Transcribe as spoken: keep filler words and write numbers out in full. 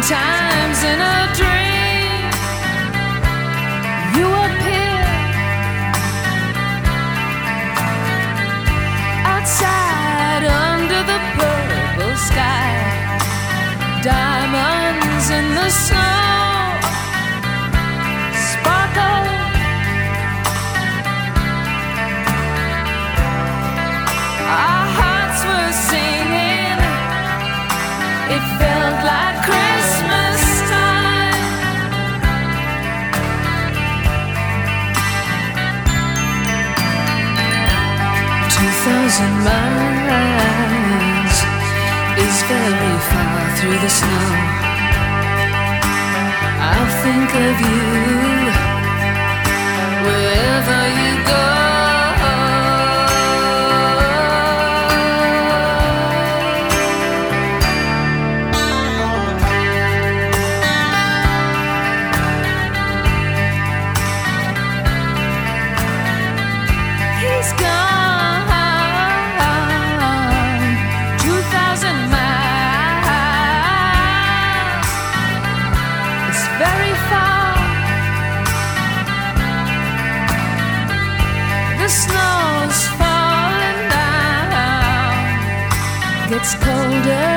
Sometimes in a dream you appear outside under the purple sky, diamonds in the snow sparkle. Our hearts were singing, it felt like Christmas time. Two thousand miles is very far through the snow. I'll think of you wherever you go. The snow's falling down, gets colder